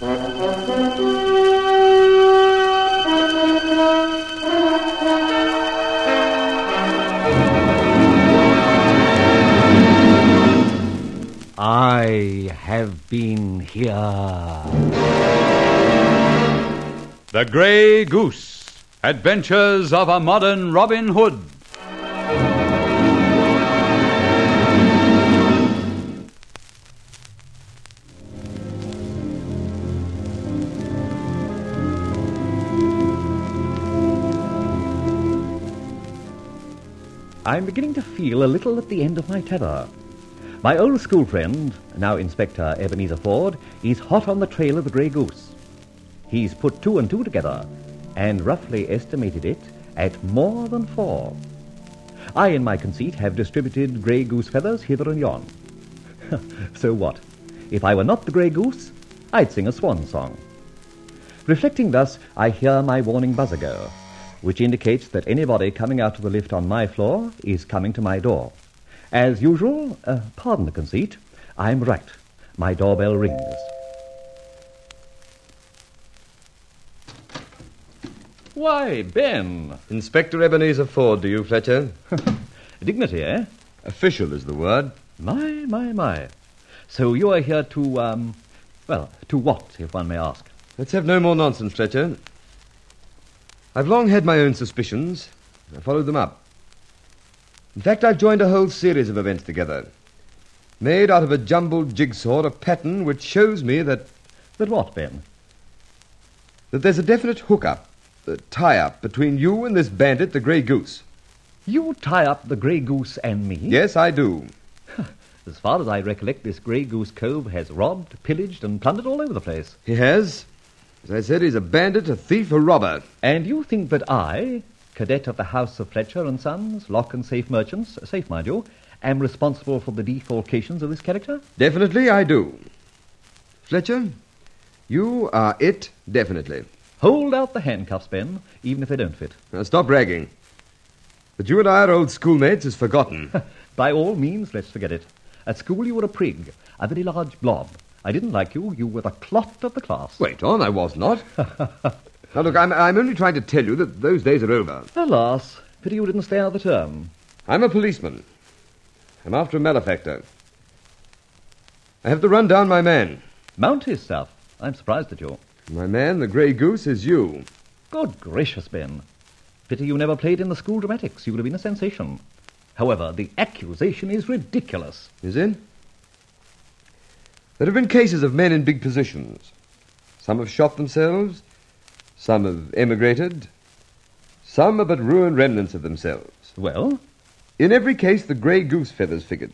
I have been here. The Grey Goose. Adventures of a Modern Robin Hood. I'm beginning to feel a little at the end of my tether. My old school friend, now Inspector Ebenezer Ford, is hot on the trail of the Grey Goose. He's put 2 and 2 together and roughly estimated it at more than 4. I, in my conceit, have distributed Grey Goose feathers hither and yon. So what? If I were not the Grey Goose, I'd sing a swan song. Reflecting thus, I hear my warning buzzer go, which indicates that anybody coming out of the lift on my floor is coming to my door. As usual, pardon the conceit, I'm right. My doorbell rings. Why, Ben. Inspector Ebenezer Ford, do you, Fletcher? Dignity, eh? Official is the word. My. So you are here to, to what, if one may ask? Let's have no more nonsense, Fletcher. I've long had my own suspicions. I followed them up. In fact, I've joined a whole series of events together, made out of a jumbled jigsaw a pattern which shows me that... That what, Ben? That there's a definite hook-up, a tie-up between you and this bandit, the Grey Goose. You tie up the Grey Goose and me? Yes, I do. As far as I recollect, this Grey Goose Cove has robbed, pillaged, and plundered all over the place. He has. As I said, he's a bandit, a thief, a robber. And you think that I, cadet of the House of Fletcher and Sons, lock and safe merchants, safe, mind you, am responsible for the defalcations of this character? Definitely I do. Fletcher, you are it, definitely. Hold out the handcuffs, Ben, even if they don't fit. Now, stop bragging. That you and I are old schoolmates is forgotten. By all means, let's forget it. At school you were a prig, a very large blob. I didn't like you. You were the clot of the class. Wait on, I was not. Now, look, I'm only trying to tell you that those days are over. Alas, pity you didn't stay out the term. I'm a policeman. I'm after a malefactor. I have to run down my man. Mount his stuff. I'm surprised at you. My man, the Grey Goose, is you. Good gracious, Ben. Pity you never played in the school dramatics. You would have been a sensation. However, the accusation is ridiculous. Is it? There have been cases of men in big positions. Some have shot themselves. Some have emigrated. Some are but ruined remnants of themselves. Well? In every case, the Grey Goose feathers figured.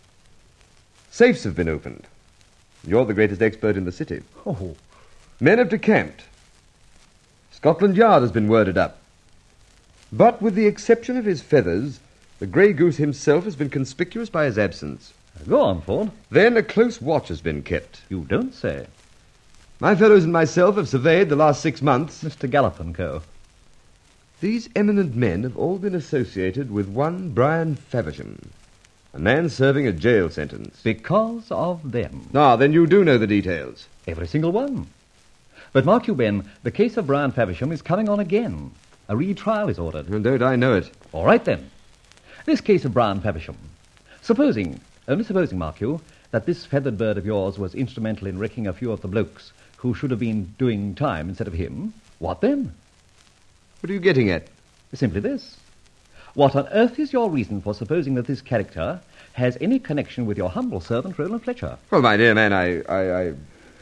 Safes have been opened. You're the greatest expert in the city. Oh. Men have decamped. Scotland Yard has been worded up. But with the exception of his feathers, the Grey Goose himself has been conspicuous by his absence. Go on, Ford. Then a close watch has been kept. You don't say. My fellows and myself have surveyed the last 6 months. Mr. Gallop and Co. These eminent men have all been associated with one Brian Faversham, a man serving a jail sentence. Because of them. Ah, then you do know the details. Every single one. But mark you, Ben, the case of Brian Faversham is coming on again. A retrial is ordered. And don't I know it. All right, then. This case of Brian Faversham. Only supposing, mark you, that this feathered bird of yours was instrumental in wrecking a few of the blokes who should have been doing time instead of him, what then? What are you getting at? Simply this. What on earth is your reason for supposing that this character has any connection with your humble servant, Roland Fletcher? Well, my dear man, I...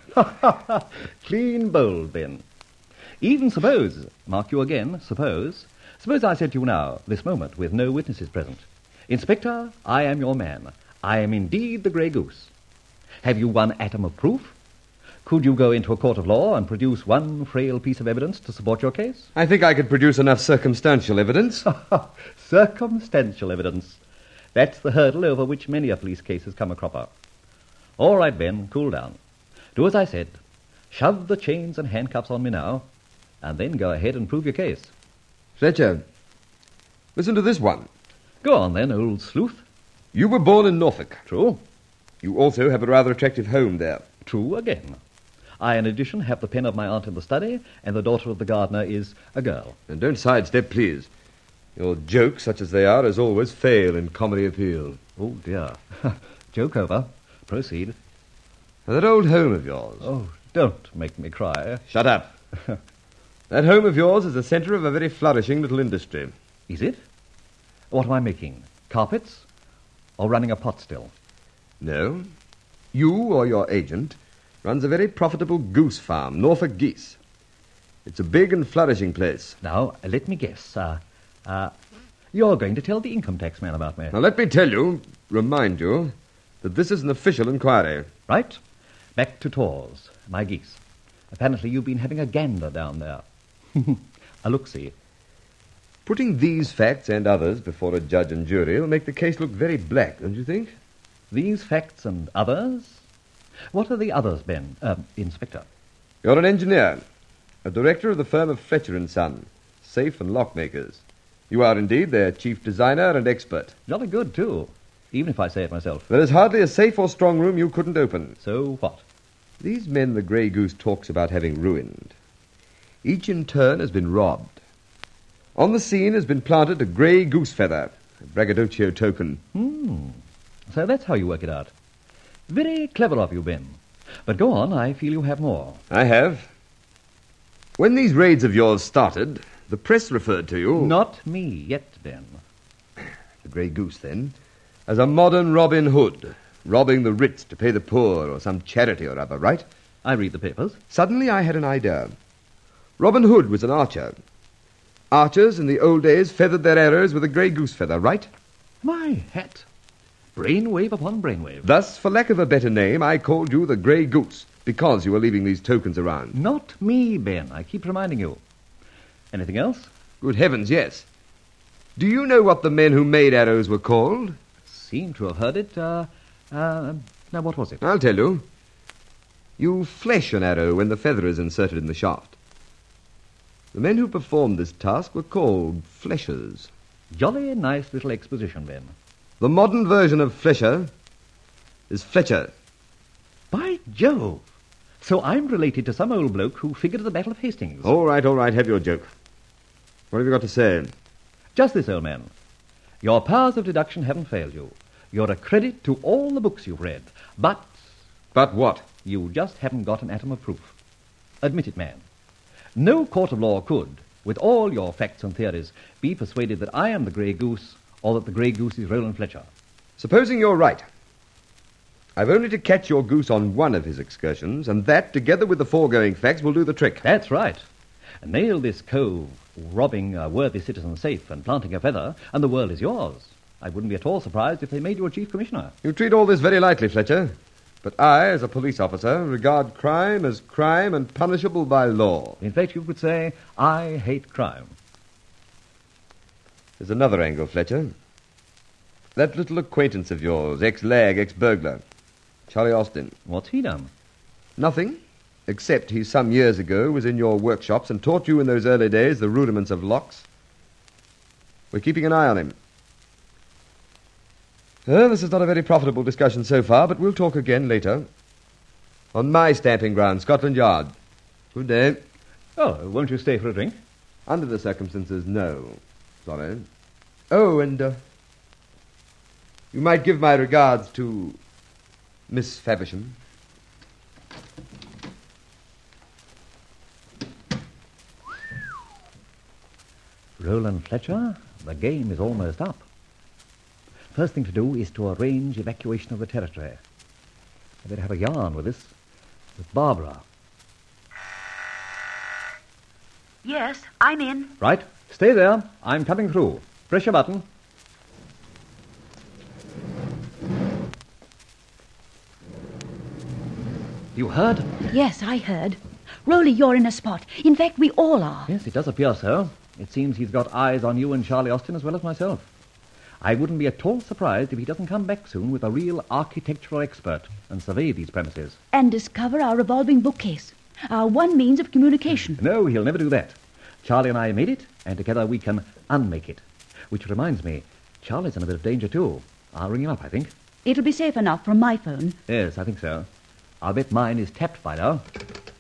Clean bold, Ben. Even suppose, mark you again, suppose I said to you now, this moment, with no witnesses present, Inspector, I am your man. I am indeed the Grey Goose. Have you one atom of proof? Could you go into a court of law and produce one frail piece of evidence to support your case? I think I could produce enough circumstantial evidence. Circumstantial evidence. That's the hurdle over which many a police case has come a cropper. All right, Ben, cool down. Do as I said. Shove the chains and handcuffs on me now, and then go ahead and prove your case. Fletcher, listen to this one. Go on, then, old sleuth. You were born in Norfolk. True. You also have a rather attractive home there. True again. I, in addition, have the pen of my aunt in the study, and the daughter of the gardener is a girl. And don't sidestep, please. Your jokes, such as they are, as always, fail in comedy appeal. Oh, dear. Joke over. Proceed. Now, that old home of yours. Oh, don't make me cry. Shut up. That home of yours is the centre of a very flourishing little industry. Is it? What am I making? Carpets? Or running a pot still? No. You or your agent runs a very profitable goose farm, Norfolk Geese. It's a big and flourishing place. Now, let me guess. You're going to tell the income tax man about me. Now, let me remind you, that this is an official inquiry. Right. Back to Tors, my geese. Apparently you've been having a gander down there. A look-see. Putting these facts and others before a judge and jury will make the case look very black, don't you think? These facts and others? What are the others, Ben? Inspector. You're an engineer, a director of the firm of Fletcher & Son, safe and lock makers. You are indeed their chief designer and expert. Jolly good, too, even if I say it myself. There is hardly a safe or strong room you couldn't open. So what? These men the Grey Goose talks about having ruined, each in turn has been robbed. On the scene has been planted a grey goose feather, a braggadocio token. So that's how you work it out. Very clever of you, Ben. But go on, I feel you have more. I have. When these raids of yours started, the press referred to you... Not me yet, Ben. The Grey Goose, then, as a modern Robin Hood, robbing the rich to pay the poor or some charity or other, right? I read the papers. Suddenly I had an idea. Robin Hood was an archer. Archers in the old days feathered their arrows with a grey goose feather, right? My hat. Brainwave upon brainwave. Thus, for lack of a better name, I called you the Grey Goose, because you were leaving these tokens around. Not me, Ben. I keep reminding you. Anything else? Good heavens, yes. Do you know what the men who made arrows were called? Seem to have heard it. Now, what was it? I'll tell you. You flesh an arrow when the feather is inserted in the shaft. The men who performed this task were called fleshers. Jolly nice little exposition, Ben. The modern version of flesher is Fletcher. By Jove! So I'm related to some old bloke who figured at the Battle of Hastings. All right, have your joke. What have you got to say? Just this, old man. Your powers of deduction haven't failed you. You're a credit to all the books you've read. But... But what? You just haven't got an atom of proof. Admit it, man. No court of law could, with all your facts and theories, be persuaded that I am the Grey Goose or that the Grey Goose is Roland Fletcher. Supposing you're right. I've only to catch your goose on one of his excursions, and that, together with the foregoing facts, will do the trick. That's right. Nail this cove, robbing a worthy citizen safe and planting a feather, and the world is yours. I wouldn't be at all surprised if they made you a chief commissioner. You treat all this very lightly, Fletcher. But I, as a police officer, regard crime as crime and punishable by law. In fact, you could say, I hate crime. There's another angle, Fletcher. That little acquaintance of yours, ex-lag, ex-burglar, Charlie Austin. What's he done? Nothing, except he some years ago was in your workshops and taught you in those early days the rudiments of locks. We're keeping an eye on him. This is not a very profitable discussion so far, but we'll talk again later. On my stamping ground, Scotland Yard. Good day. Oh, won't you stay for a drink? Under the circumstances, no. Sorry. Oh, and you might give my regards to Miss Faversham. Roland Fletcher, the game is almost up. First thing to do is to arrange evacuation of the territory. I better have a yarn with this, with Barbara. Yes, I'm in. Right, stay there. I'm coming through. Press your button. You heard? Yes, I heard. Rolly, you're in a spot. In fact, we all are. Yes, it does appear so. It seems he's got eyes on you and Charlie Austin as well as myself. I wouldn't be at all surprised if he doesn't come back soon with a real architectural expert and survey these premises. And discover our revolving bookcase. Our one means of communication. No, he'll never do that. Charlie and I made it, and together we can unmake it. Which reminds me, Charlie's in a bit of danger too. I'll ring him up, I think. It'll be safe enough from my phone. Yes, I think so. I'll bet mine is tapped by now.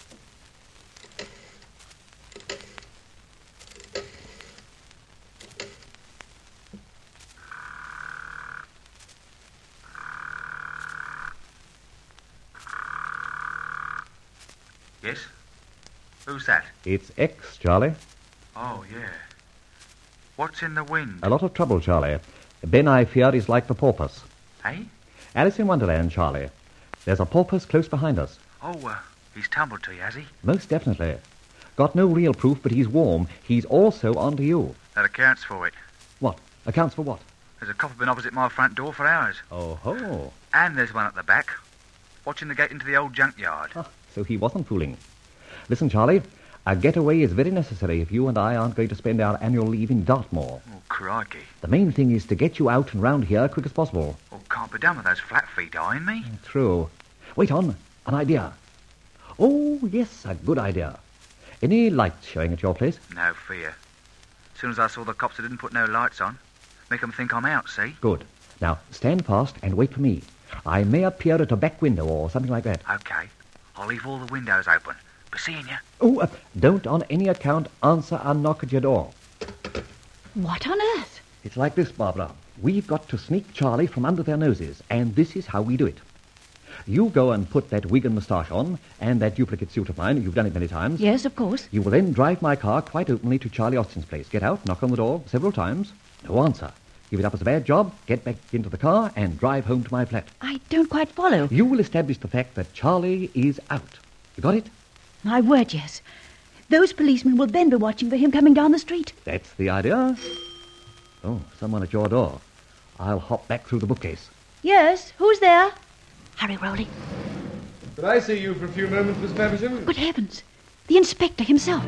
Yes? Who's that? It's X, Charlie. Oh, yeah. What's in the wind? A lot of trouble, Charlie. Ben, I fear, is like the porpoise. Eh? Alice in Wonderland, Charlie. There's a porpoise close behind us. Oh, he's tumbled to you, has he? Most definitely. Got no real proof, but he's warm. He's also onto you. That accounts for it. What? Accounts for what? There's a copper been opposite my front door for hours. Oh ho. And there's one at the back, watching the gate into the old junkyard. Ah, so he wasn't fooling. Listen, Charlie, a getaway is very necessary if you and I aren't going to spend our annual leave in Dartmoor. Oh, crikey. The main thing is to get you out and round here quick as possible. Oh, can't be done with those flat feet eyeing me. True. Wait on. An idea. Oh, yes, a good idea. Any lights showing at your place? No fear. As soon as I saw the cops that didn't put no lights on, make 'em think I'm out, see? Good. Now, stand fast and wait for me. I may appear at a back window or something like that. Okay. I'll leave all the windows open. Be seeing you. Oh, don't on any account answer a knock at your door. What on earth? It's like this, Barbara. We've got to sneak Charlie from under their noses, and this is how we do it. You go and put that wig and moustache on, and that duplicate suit of mine. You've done it many times. Yes, of course. You will then drive my car quite openly to Charlie Austin's place. Get out, knock on the door several times. No answer. Give it up as a bad job, get back into the car, and drive home to my flat. I don't quite follow. You will establish the fact that Charlie is out. You got it? My word, yes. Those policemen will then be watching for him coming down the street. That's the idea. Oh, someone at your door. I'll hop back through the bookcase. Yes, who's there? Hurry, Rowley. Could I see you for a few moments, Miss Faversham? Good heavens. The inspector himself.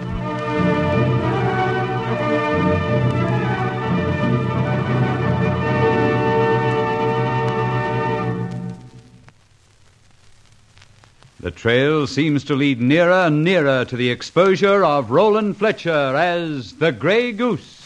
The trail seems to lead nearer and nearer to the exposure of Roland Fletcher as the Grey Goose.